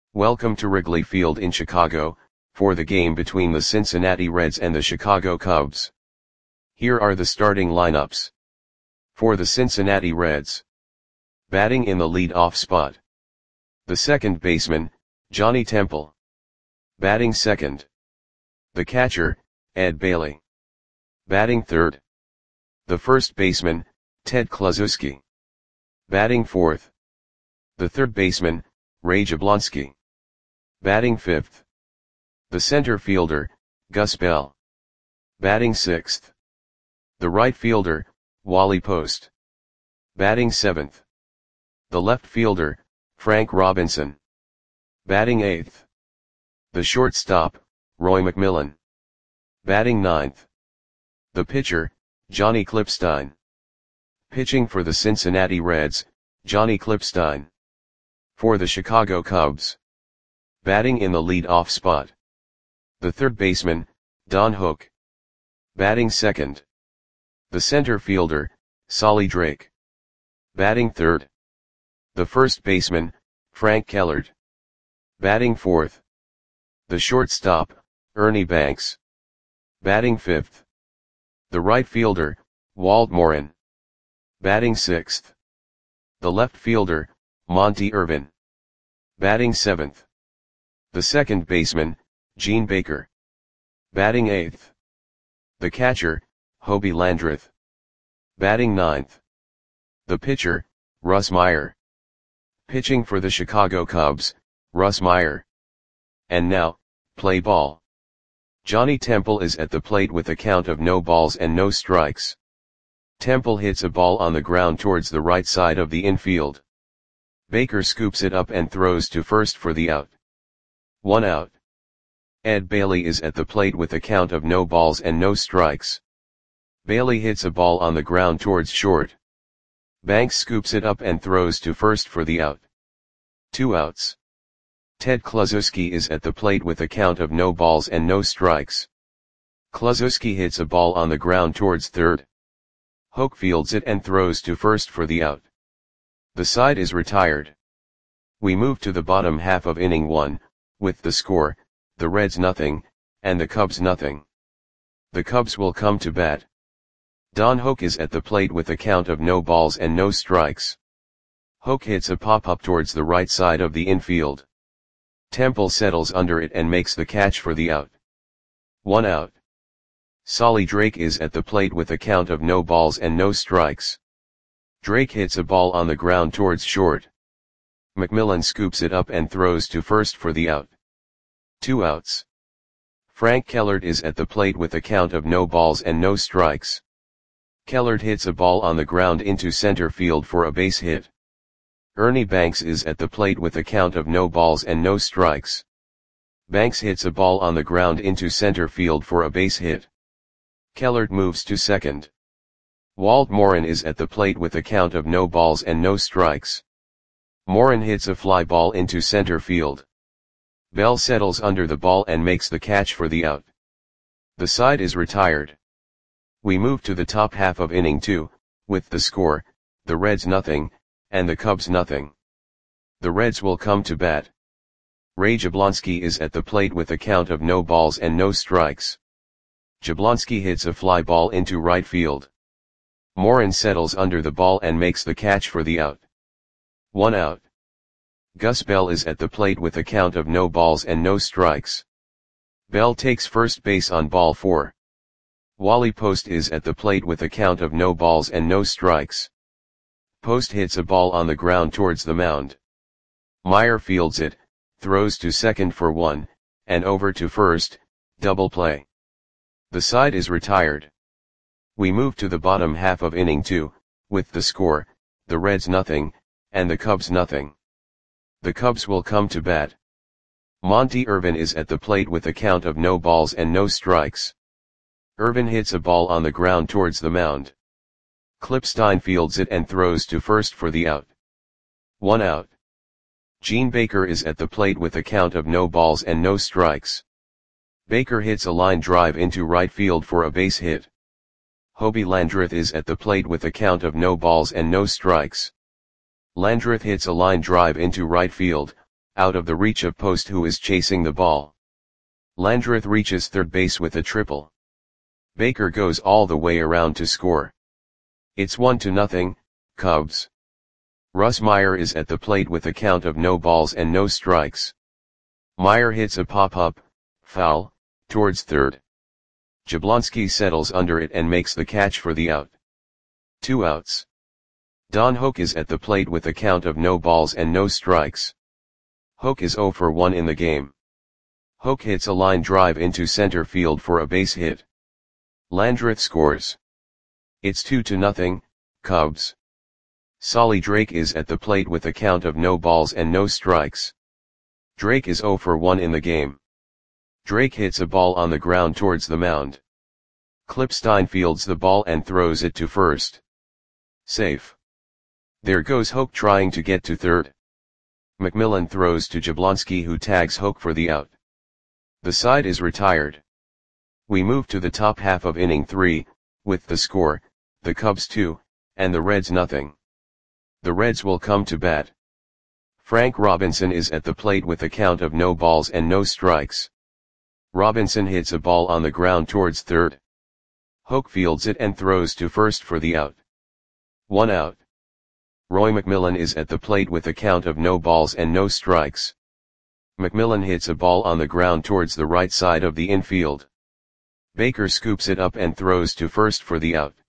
Welcome to Wrigley Field in Chicago, for the game between the Cincinnati Reds and the Chicago Cubs. Here are the starting lineups. For the Cincinnati Reds. Batting in the lead-off spot. The second baseman, Johnny Temple. Batting second. The catcher, Ed Bailey. Batting third. The first baseman, Ted Kluszewski. Batting fourth. The third baseman, Ray Jablonski. Batting fifth. The center fielder, Gus Bell. Batting sixth. The right fielder, Wally Post. Batting seventh. The left fielder, Frank Robinson. Batting eighth. The shortstop, Roy McMillan. Batting ninth. The pitcher, Johnny Klippstein. Pitching for the Cincinnati Reds, Johnny Klippstein. For the Chicago Cubs. Batting in the lead-off spot. The third baseman, Don Hook. Batting second. The center fielder, Solly Drake. Batting third. The first baseman, Frank Kellert. Batting fourth. The shortstop, Ernie Banks. Batting fifth. The right fielder, Walt Morin. Batting sixth. The left fielder, Monty Irvin. Batting seventh. The second baseman, Gene Baker. Batting eighth. The catcher, Hobie Landreth. Batting ninth. The pitcher, Russ Meyer. Pitching for the Chicago Cubs, Russ Meyer. And now, play ball. Johnny Temple is at the plate with a count of no balls and no strikes. Temple hits a ball on the ground towards the right side of the infield. Baker scoops it up and throws to first for the out. 1 out. Ed Bailey is at the plate with a count of no balls and no strikes. Bailey hits a ball on the ground towards short. Banks scoops it up and throws to first for the out. 2 outs. Ted Kluszewski is at the plate with a count of no balls and no strikes. Kluszewski hits a ball on the ground towards third. Hook fields it and throws to first for the out. The side is retired. We move to the bottom half of inning 1, with the score, the Reds nothing, and the Cubs nothing. The Cubs will come to bat. Don Hook is at the plate with a count of no balls and no strikes. Hook hits a pop-up towards the right side of the infield. Temple settles under it and makes the catch for the out. 1 out. Solly Drake is at the plate with a count of no balls and no strikes. Drake hits a ball on the ground towards short. McMillan scoops it up and throws to first for the out. 2 outs. Frank Kellert is at the plate with a count of no balls and no strikes. Kellert hits a ball on the ground into center field for a base hit. Ernie Banks is at the plate with a count of no balls and no strikes. Banks hits a ball on the ground into center field for a base hit. Kellert moves to second. Walt Morin is at the plate with a count of no balls and no strikes. Morin hits a fly ball into center field. Bell settles under the ball and makes the catch for the out. The side is retired. We move to the top half of inning 2, with the score, the Reds nothing, and the Cubs nothing. The Reds will come to bat. Ray Jablonski is at the plate with a count of no balls and no strikes. Jablonski hits a fly ball into right field. Morin settles under the ball and makes the catch for the out. 1 out. Gus Bell is at the plate with a count of no balls and no strikes. Bell takes first base on ball 4. Wally Post is at the plate with a count of no balls and no strikes. Post hits a ball on the ground towards the mound. Meyer fields it, throws to second for 1, and over to first, double play. The side is retired. We move to the bottom half of inning 2, with the score, the Reds nothing, and the Cubs nothing. The Cubs will come to bat. Monty Irvin is at the plate with a count of no balls and no strikes. Irvin hits a ball on the ground towards the mound. Klippstein fields it and throws to first for the out. 1 out. Gene Baker is at the plate with a count of no balls and no strikes. Baker hits a line drive into right field for a base hit. Hobie Landreth is at the plate with a count of no balls and no strikes. Landreth hits a line drive into right field, out of the reach of Post, who is chasing the ball. Landreth reaches third base with a triple. Baker goes all the way around to score. It's 1-0, Cubs. Russ Meyer is at the plate with a count of no balls and no strikes. Meyer hits a pop-up, foul, towards third. Jablonski settles under it and makes the catch for the out. 2 outs. Don Hoak is at the plate with a count of no balls and no strikes. Hoak is 0 for 1 in the game. Hoak hits a line drive into center field for a base hit. Landreth scores. It's 2-0, Cubs. Solly Drake is at the plate with a count of no balls and no strikes. Drake is 0 for 1 in the game. Drake hits a ball on the ground towards the mound. Klippstein fields the ball and throws it to first. Safe. There goes Hoak trying to get to third. McMillan throws to Jablonski, who tags Hoak for the out. The side is retired. We move to the top half of inning 3, with the score, the Cubs 2, and the Reds nothing. The Reds will come to bat. Frank Robinson is at the plate with a count of no balls and no strikes. Robinson hits a ball on the ground towards third. Hoak fields it and throws to first for the out. 1 out. Roy McMillan is at the plate with a count of no balls and no strikes. McMillan hits a ball on the ground towards the right side of the infield. Baker scoops it up and throws to first for the out.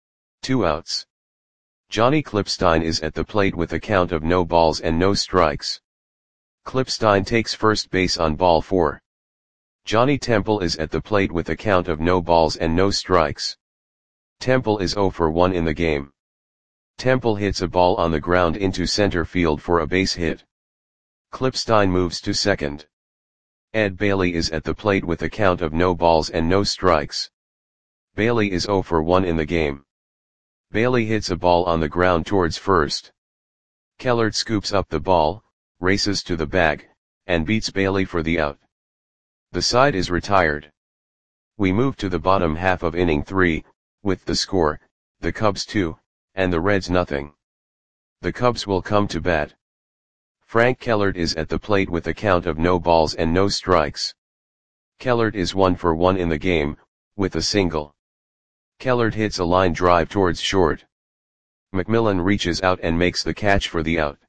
2 outs. Johnny Klippstein is at the plate with a count of no balls and no strikes. Klippstein takes first base on ball 4. Johnny Temple is at the plate with a count of no balls and no strikes. Temple is 0 for 1 in the game. Temple hits a ball on the ground into center field for a base hit. Klippstein moves to second. Ed Bailey is at the plate with a count of no balls and no strikes. Bailey is 0 for 1 in the game. Bailey hits a ball on the ground towards first. Kellert scoops up the ball, races to the bag, and beats Bailey for the out. The side is retired. We move to the bottom half of inning 3, with the score, the Cubs 2, and the Reds nothing. The Cubs will come to bat. Frank Kellert is at the plate with a count of no balls and no strikes. Kellert is 1 for 1 in the game, with a single. Kellert hits a line drive towards short. McMillan reaches out and makes the catch for the out.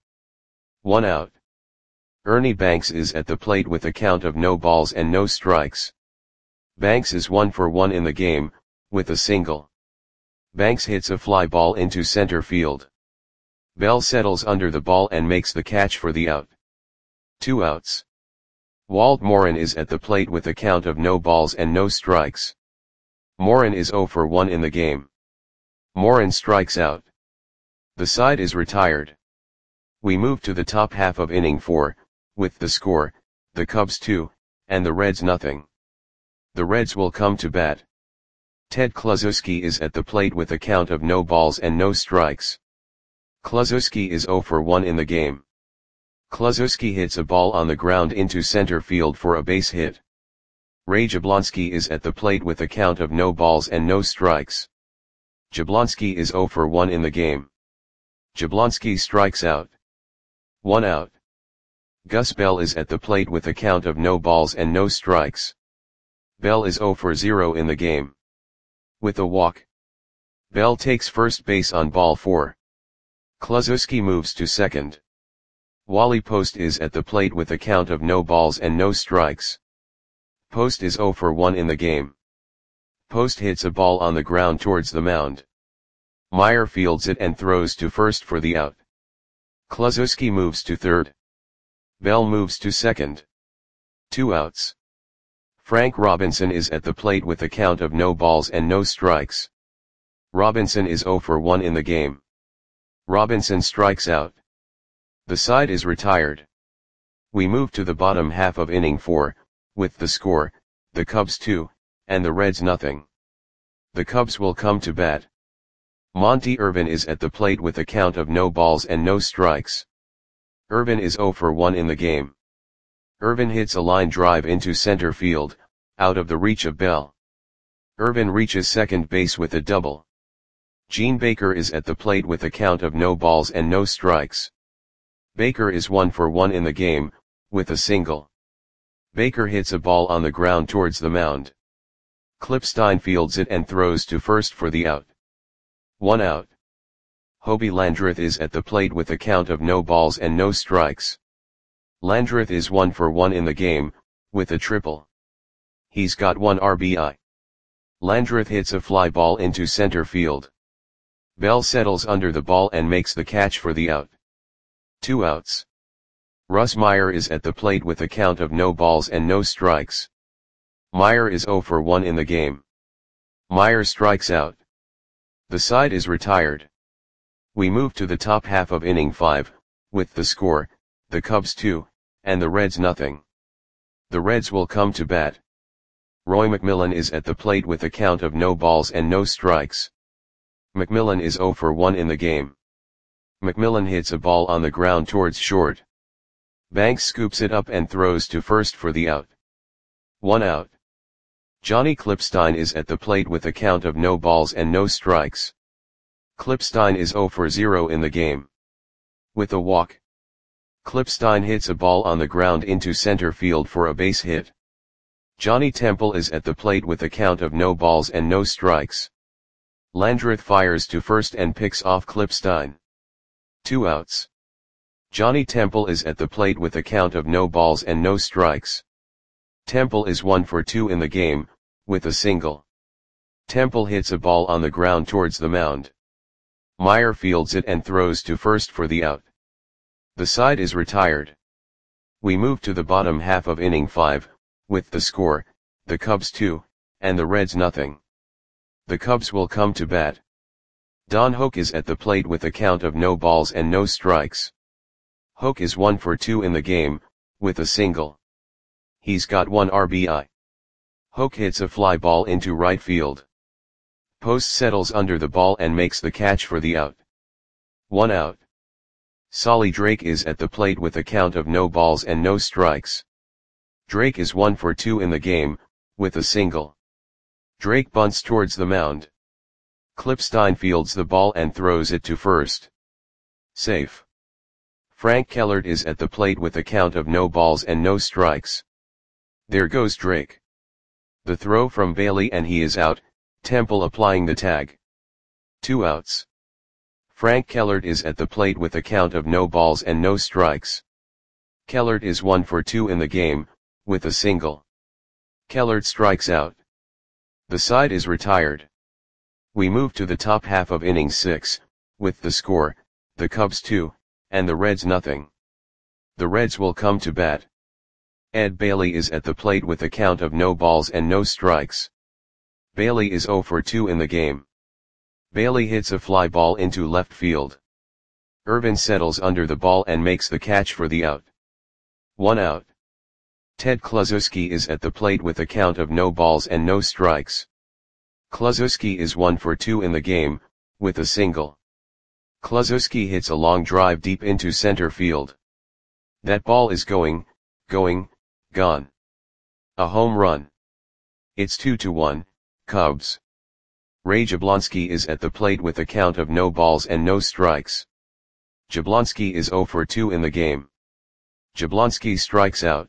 1 out. Ernie Banks is at the plate with a count of no balls and no strikes. Banks is 1 for 1 in the game, with a single. Banks hits a fly ball into center field. Bell settles under the ball and makes the catch for the out. 2 outs. Walt Morin is at the plate with a count of no balls and no strikes. Morin is 0 for 1 in the game. Morin strikes out. The side is retired. We move to the top half of inning 4, with the score, the Cubs 2, and the Reds nothing. The Reds will come to bat. Ted Kluszewski is at the plate with a count of no balls and no strikes. Kluszewski is 0 for 1 in the game. Kluszewski hits a ball on the ground into center field for a base hit. Ray Jablonski is at the plate with a count of no balls and no strikes. Jablonski is 0 for 1 in the game. Jablonski strikes out. 1 out. Gus Bell is at the plate with a count of no balls and no strikes. Bell is 0 for 0 in the game. With a walk. Bell takes first base on ball 4. Kluszewski moves to second. Wally Post is at the plate with a count of no balls and no strikes. Post is 0 for 1 in the game. Post hits a ball on the ground towards the mound. Meyer fields it and throws to first for the out. Kluszewski moves to third. Bell moves to second. 2 outs. Frank Robinson is at the plate with a count of no balls and no strikes. Robinson is 0 for 1 in the game. Robinson strikes out. The side is retired. We move to the bottom half of inning 4, with the score, the Cubs 2, and the Reds nothing. The Cubs will come to bat. Monty Irvin is at the plate with a count of no balls and no strikes. Irvin is 0 for 1 in the game. Irvin hits a line drive into center field, out of the reach of Bell. Irvin reaches second base with a double. Gene Baker is at the plate with a count of no balls and no strikes. Baker is 1 for 1 in the game, with a single. Baker hits a ball on the ground towards the mound. Klippstein fields it and throws to first for the out. 1 out. Hobie Landreth is at the plate with a count of no balls and no strikes. Landreth is 1 for 1 in the game, with a triple. He's got 1 RBI. Landreth hits a fly ball into center field. Bell settles under the ball and makes the catch for the out. 2 outs. Russ Meyer is at the plate with a count of no balls and no strikes. Meyer is 0 for 1 in the game. Meyer strikes out. The side is retired. We move to the top half of inning 5, with the score, the Cubs 2, and the Reds nothing. The Reds will come to bat. Roy McMillan is at the plate with a count of no balls and no strikes. McMillan is 0 for 1 in the game. McMillan hits a ball on the ground towards short. Banks scoops it up and throws to first for the out. 1 out. Johnny Klippstein is at the plate with a count of no balls and no strikes. Klippstein is 0 for 0 in the game. With a walk. Klippstein hits a ball on the ground into center field for a base hit. Johnny Temple is at the plate with a count of no balls and no strikes. Landreth fires to first and picks off Klippstein. 2 outs. Johnny Temple is at the plate with a count of no balls and no strikes. Temple is 1 for 2 in the game, with a single. Temple hits a ball on the ground towards the mound. Meyer fields it and throws to first for the out. The side is retired. We move to the bottom half of inning 5, with the score, the Cubs 2, and the Reds nothing. The Cubs will come to bat. Don Hoak is at the plate with a count of no balls and no strikes. Hoak is 1 for 2 in the game, with a single. He's got 1 RBI. Hoak hits a fly ball into right field. Post settles under the ball and makes the catch for the out. 1 out. Solly Drake is at the plate with a count of no balls and no strikes. Drake is 1 for 2 in the game, with a single. Drake bunts towards the mound. Klippstein fields the ball and throws it to first. Safe. Frank Kellert is at the plate with a count of no balls and no strikes. There goes Drake. The throw from Bailey and he is out, Temple applying the tag. 2 outs. Frank Kellert is at the plate with a count of no balls and no strikes. Kellert is 1 for 2 in the game, with a single. Kellert strikes out. The side is retired. We move to the top half of inning 6, with the score, the Cubs 2, and the Reds nothing. The Reds will come to bat. Ed Bailey is at the plate with a count of no balls and no strikes. Bailey is 0 for 2 in the game. Bailey hits a fly ball into left field. Irvin settles under the ball and makes the catch for the out. 1 out. Ted Kluszewski is at the plate with a count of no balls and no strikes. Kluszewski is 1 for 2 in the game, with a single. Kluszewski hits a long drive deep into center field. That ball is going, gone. A home run. It's 2-1, Cubs. Ray Jablonski is at the plate with a count of no balls and no strikes. Jablonski is 0 for 2 in the game. Jablonski strikes out.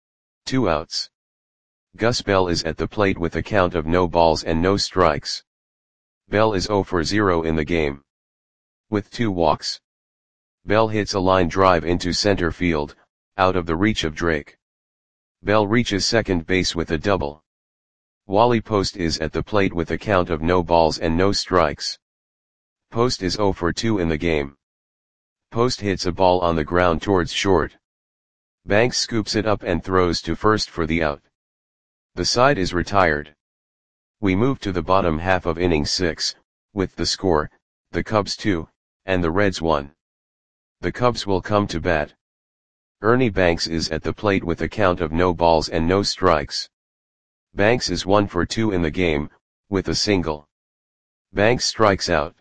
2 outs. Gus Bell is at the plate with a count of no balls and no strikes. Bell is 0 for 0 in the game. With 2 walks. Bell hits a line drive into center field, out of the reach of Drake. Bell reaches second base with a double. Wally Post is at the plate with a count of no balls and no strikes. Post is 0 for 2 in the game. Post hits a ball on the ground towards short. Banks scoops it up and throws to first for the out. The side is retired. We move to the bottom half of inning 6, with the score, the Cubs 2, and the Reds 1. The Cubs will come to bat. Ernie Banks is at the plate with a count of no balls and no strikes. Banks is 1 for 2 in the game, with a single. Banks strikes out.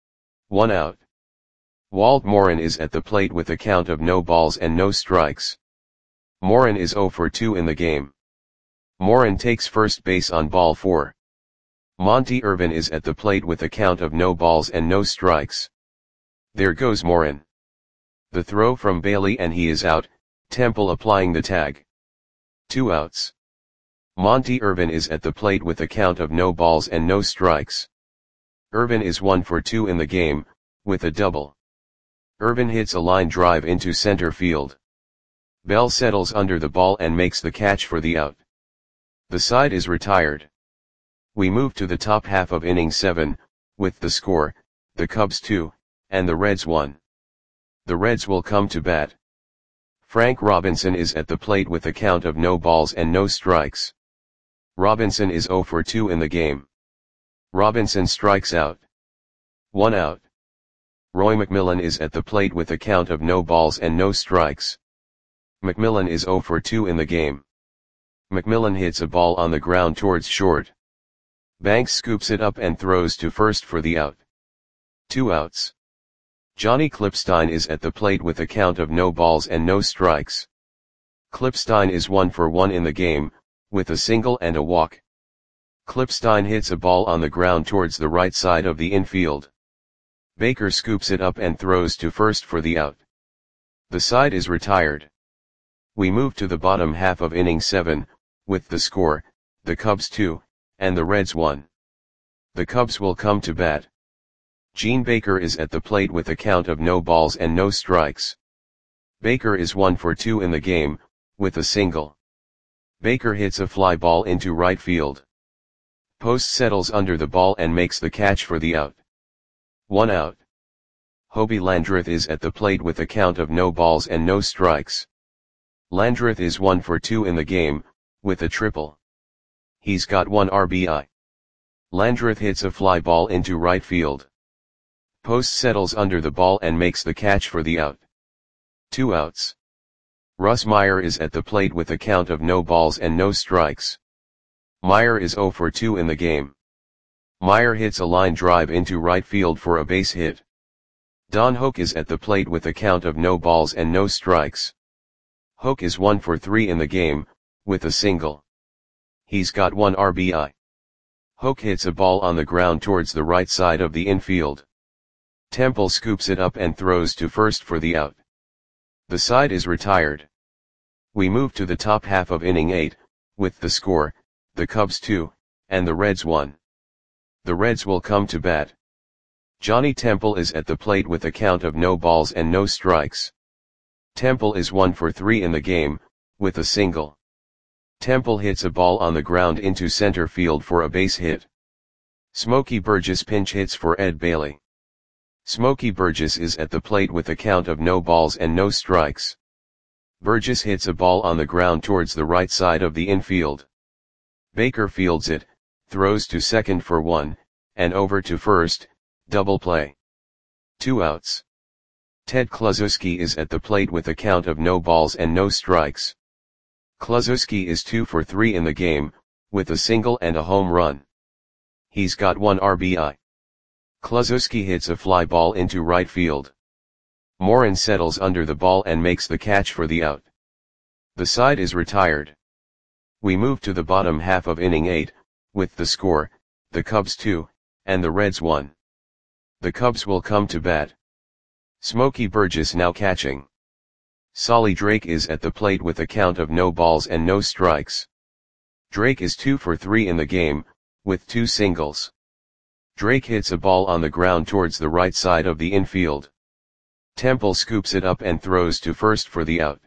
1 out. Walt Morin is at the plate with a count of no balls and no strikes. Morin is 0 for 2 in the game. Morin takes first base on ball 4. Monty Irvin is at the plate with a count of no balls and no strikes. There goes Morin. The throw from Bailey and he is out, Temple applying the tag. 2 outs. Monty Irvin is at the plate with a count of no balls and no strikes. Irvin is 1 for 2 in the game, with a double. Irvin hits a line drive into center field. Bell settles under the ball and makes the catch for the out. The side is retired. We move to the top half of inning 7, with the score, the Cubs 2, and the Reds 1. The Reds will come to bat. Frank Robinson is at the plate with a count of no balls and no strikes. Robinson is 0 for 2 in the game. Robinson strikes out. 1 out. Roy McMillan is at the plate with a count of no balls and no strikes. McMillan is 0 for 2 in the game. McMillan hits a ball on the ground towards short. Banks scoops it up and throws to first for the out. 2 outs. Johnny Klipstein is at the plate with a count of no balls and no strikes. Klipstein is 1 for 1 in the game, with a single and a walk. Klipstein hits a ball on the ground towards the right side of the infield. Baker scoops it up and throws to first for the out. The side is retired. We move to the bottom half of inning 7, with the score, the Cubs 2, and the Reds 1. The Cubs will come to bat. Gene Baker is at the plate with a count of no balls and no strikes. Baker is 1 for 2 in the game, with a single. Baker hits a fly ball into right field. Post settles under the ball and makes the catch for the out. 1 out. Hobie Landreth is at the plate with a count of no balls and no strikes. Landreth is 1 for 2 in the game, with a triple. He's got 1 RBI. Landreth hits a fly ball into right field. Post settles under the ball and makes the catch for the out. 2 outs. Russ Meyer is at the plate with a count of no balls and no strikes. Meyer is 0 for 2 in the game. Meyer hits a line drive into right field for a base hit. Don Hoak is at the plate with a count of no balls and no strikes. Hoak is 1 for 3 in the game, with a single. He's got 1 RBI. Hoak hits a ball on the ground towards the right side of the infield. Temple scoops it up and throws to first for the out. The side is retired. We move to the top half of inning 8, with the score, the Cubs 2, and the Reds 1. The Reds will come to bat. Johnny Temple is at the plate with a count of no balls and no strikes. Temple is 1 for 3 in the game, with a single. Temple hits a ball on the ground into center field for a base hit. Smokey Burgess pinch hits for Ed Bailey. Smokey Burgess is at the plate with a count of no balls and no strikes. Burgess hits a ball on the ground towards the right side of the infield. Baker fields it, throws to second for 1, and over to first, double play. 2 outs. Ted Kluszewski is at the plate with a count of no balls and no strikes. Kluszewski is 2 for 3 in the game, with a single and a home run. He's got 1 RBI. Kluszewski hits a fly ball into right field. Morin settles under the ball and makes the catch for the out. The side is retired. We move to the bottom half of inning 8, with the score, the Cubs 2, and the Reds 1. The Cubs will come to bat. Smokey Burgess now catching. Solly Drake is at the plate with a count of no balls and no strikes. Drake is 2 for 3 in the game, with 2 singles. Drake hits a ball on the ground towards the right side of the infield. Temple scoops it up and throws to first for the out.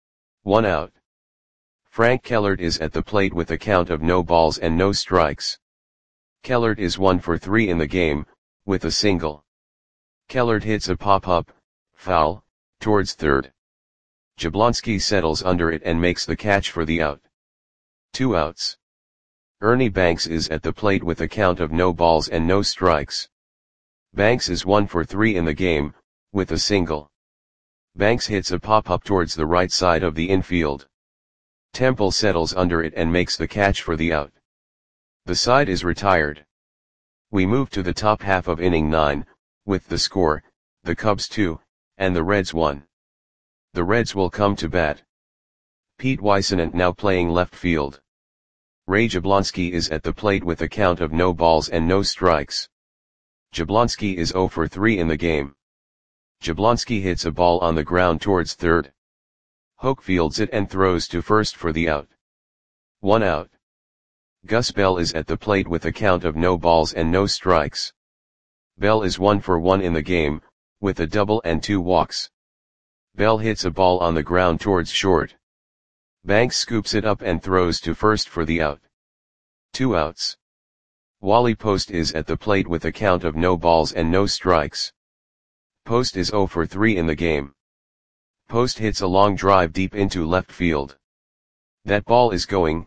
1 out. Frank Kellert is at the plate with a count of no balls and no strikes. Kellert is 1 for 3 in the game, with a single. Kellert hits a pop-up, foul, towards third. Jablonski settles under it and makes the catch for the out. 2 outs. Ernie Banks is at the plate with a count of no balls and no strikes. Banks is 1 for 3 in the game, with a single. Banks hits a pop-up towards the right side of the infield. Temple settles under it and makes the catch for the out. The side is retired. We move to the top half of inning 9, with the score, the Cubs 2, and the Reds 1. The Reds will come to bat. Pete Weissenant now playing left field. Ray Jablonski is at the plate with a count of no balls and no strikes. Jablonski is 0 for 3 in the game. Jablonski hits a ball on the ground towards third. Hoke fields it and throws to first for the out. 1 out. Gus Bell is at the plate with a count of no balls and no strikes. Bell is 1 for 1 in the game, with a double and 2 walks. Bell hits a ball on the ground towards short. Banks scoops it up and throws to first for the out. 2 outs. Wally Post is at the plate with a count of no balls and no strikes. Post is 0 for 3 in the game. Post hits a long drive deep into left field. That ball is gone.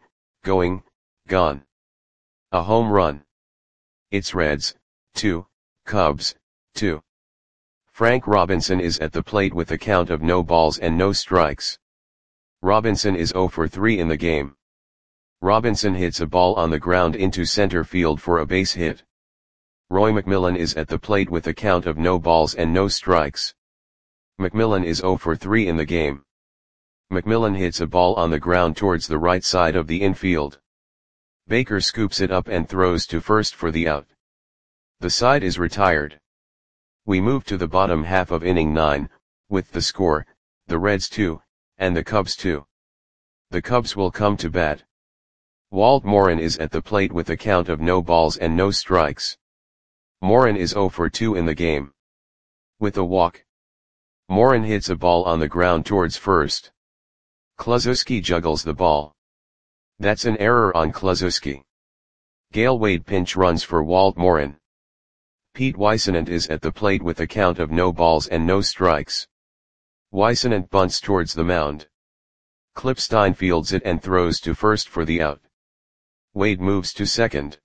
A home run. It's Reds, 2, Cubs, 2. Frank Robinson is at the plate with a count of no balls and no strikes. Robinson is 0 for 3 in the game. Robinson hits a ball on the ground into center field for a base hit. Roy McMillan is at the plate with a count of no balls and no strikes. McMillan is 0 for 3 in the game. McMillan hits a ball on the ground towards the right side of the infield. Baker scoops it up and throws to first for the out. The side is retired. We move to the bottom half of inning 9, with the score, the Reds 2, and the Cubs 2. The Cubs will come to bat. Walt Morin is at the plate with a count of no balls and no strikes. Morin is 0 for 2 in the game. With a walk. Morin hits a ball on the ground towards first. Kluszewski juggles the ball. That's an error on Kluszewski. Gale Wade pinch runs for Walt Morin. Pete Weissenant is at the plate with a count of no balls and no strikes. Weissenant bunts towards the mound. Klippstein fields it and throws to first for the out. Wade moves to second.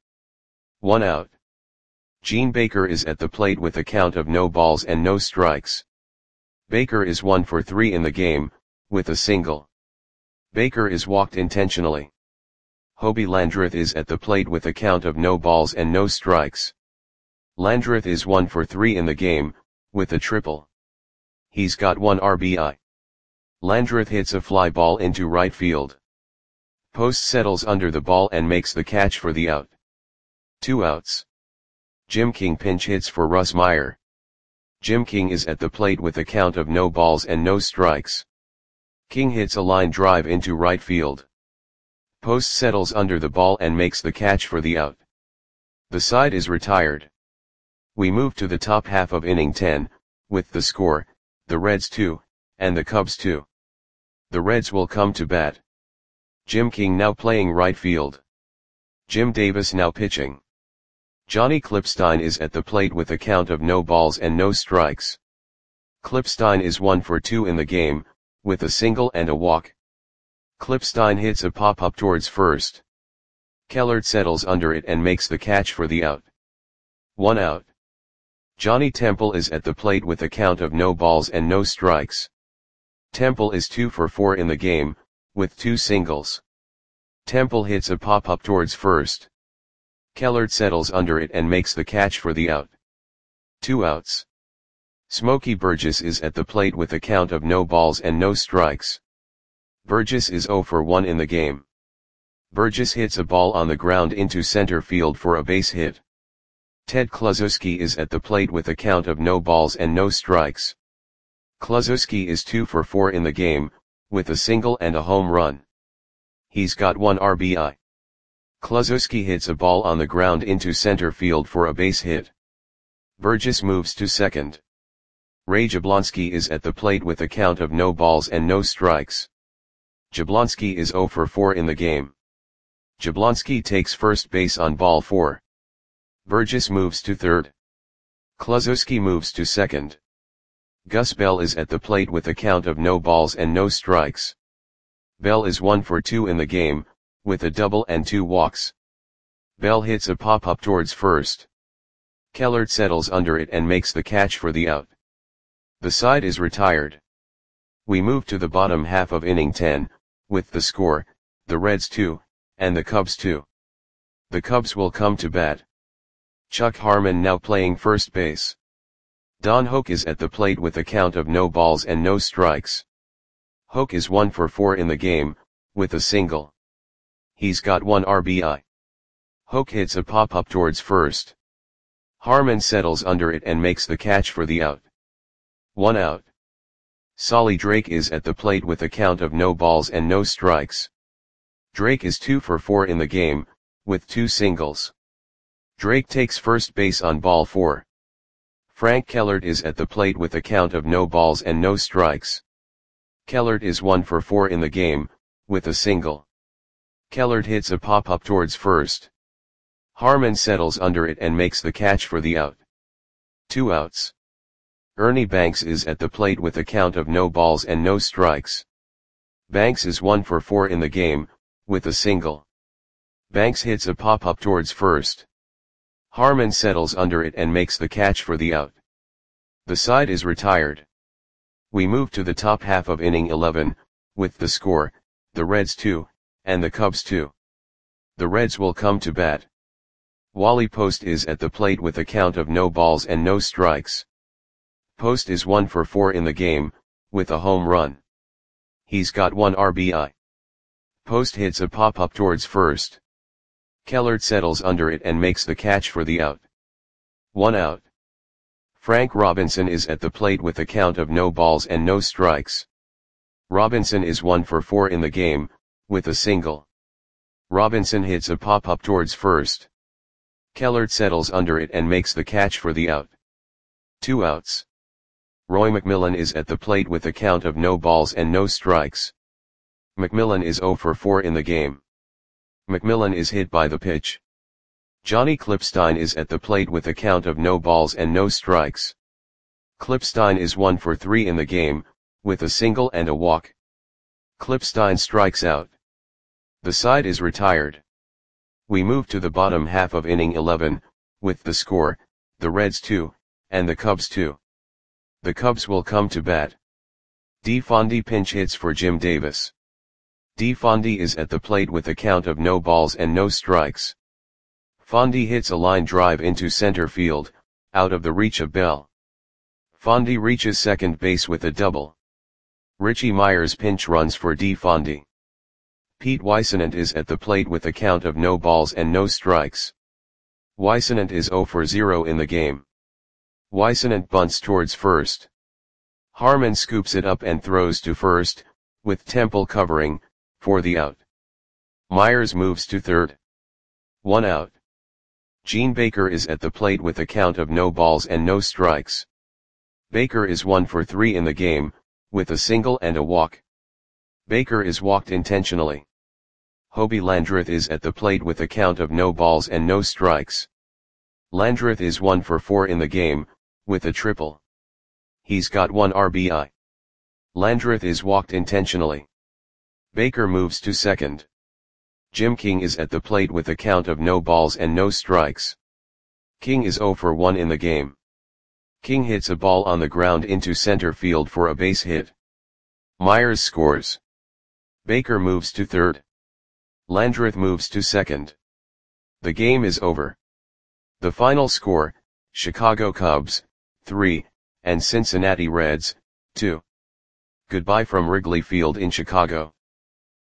1 out. Gene Baker is at the plate with a count of no balls and no strikes. Baker is 1 for 3 in the game, with a single. Baker is walked intentionally. Hobie Landreth is at the plate with a count of no balls and no strikes. Landreth is 1 for 3 in the game, with a triple. He's got 1 RBI. Landreth hits a fly ball into right field. Post settles under the ball and makes the catch for the out. 2 outs. Jim King pinch hits for Russ Meyer. Jim King is at the plate with a count of no balls and no strikes. King hits a line drive into right field. Post settles under the ball and makes the catch for the out. The side is retired. We move to the top half of inning 10, with the score, the Reds 2, and the Cubs 2. The Reds will come to bat. Jim King now playing right field. Jim Davis now pitching. Johnny Klippstein is at the plate with a count of no balls and no strikes. Klippstein is 1 for 2 in the game, with a single and a walk. Klippstein hits a pop-up towards first. Kellert settles under it and makes the catch for the out. 1 out. Johnny Temple is at the plate with a count of no balls and no strikes. Temple is 2 for 4 in the game, with 2 singles. Temple hits a pop-up towards first. Kellert settles under it and makes the catch for the out. 2 outs. Smokey Burgess is at the plate with a count of no balls and no strikes. Burgess is 0 for 1 in the game. Burgess hits a ball on the ground into center field for a base hit. Ted Kluszewski is at the plate with a count of no balls and no strikes. Kluszewski is 2 for 4 in the game, with a single and a home run. He's got 1 RBI. Kluszewski hits a ball on the ground into center field for a base hit. Burgess moves to second. Ray Jablonski is at the plate with a count of no balls and no strikes. Jablonski is 0 for 4 in the game. Jablonski takes first base on ball 4. Burgess moves to third. Kluszewski moves to second. Gus Bell is at the plate with a count of no balls and no strikes. Bell is 1 for 2 in the game, with a double and 2 walks. Bell hits a pop-up towards first. Kellert settles under it and makes the catch for the out. The side is retired. We move to the bottom half of inning 10, with the score, the Reds 2, and the Cubs 2. The Cubs will come to bat. Chuck Harmon now playing first base. Don Hoke is at the plate with a count of no balls and no strikes. Hoke is 1 for 4 in the game, with a single. He's got 1 RBI. Hoke hits a pop-up towards first. Harmon settles under it and makes the catch for the out. 1 out. Solly Drake is at the plate with a count of no balls and no strikes. Drake is 2 for 4 in the game, with 2 singles. Drake takes first base on ball 4. Frank Kellert is at the plate with a count of no balls and no strikes. Kellert is 1 for 4 in the game, with a single. Kellert hits a pop-up towards first. Harmon settles under it and makes the catch for the out. 2 outs. Ernie Banks is at the plate with a count of no balls and no strikes. Banks is 1 for 4 in the game, with a single. Banks hits a pop-up towards first. Harmon settles under it and makes the catch for the out. The side is retired. We move to the top half of inning 11, with the score, the Reds 2, and the Cubs 2. The Reds will come to bat. Wally Post is at the plate with a count of no balls and no strikes. Post is 1 for 4 in the game, with a home run. He's got 1 RBI. Post hits a pop-up towards first. Kellert settles under it and makes the catch for the out. 1 out. Frank Robinson is at the plate with a count of no balls and no strikes. Robinson is 1 for 4 in the game, with a single. Robinson hits a pop-up towards first. Kellert settles under it and makes the catch for the out. 2 outs. Roy McMillan is at the plate with a count of no balls and no strikes. McMillan is 0 for 4 in the game. McMillan is hit by the pitch. Johnny Klipstein is at the plate with a count of no balls and no strikes. Klipstein is 1 for 3 in the game, with a single and a walk. Klipstein strikes out. The side is retired. We move to the bottom half of inning 11, with the score, the Reds 2, and the Cubs 2. The Cubs will come to bat. DeFondy pinch hits for Jim Davis. DeFondy is at the plate with a count of no balls and no strikes. Fondy hits a line drive into center field, out of the reach of Bell. Fondy reaches second base with a double. Richie Myers pinch runs for DeFondy. Pete Weissenant is at the plate with a count of no balls and no strikes. Weissenant is 0 for 0 in the game. Weissenant bunts towards first. Harmon scoops it up and throws to first, with Temple covering, for the out. Myers moves to third. 1 out. Gene Baker is at the plate with a count of no balls and no strikes. Baker is 1 for 3 in the game, with a single and a walk. Baker is walked intentionally. Hobie Landreth is at the plate with a count of no balls and no strikes. Landreth is 1 for 4 in the game, with a triple. He's got 1 RBI. Landreth is walked intentionally. Baker moves to second. Jim King is at the plate with a count of no balls and no strikes. King is 0 for 1 in the game. King hits a ball on the ground into center field for a base hit. Myers scores. Baker moves to third. Landreth moves to second. The game is over. The final score, Chicago Cubs, 3, and Cincinnati Reds, 2. Goodbye from Wrigley Field in Chicago.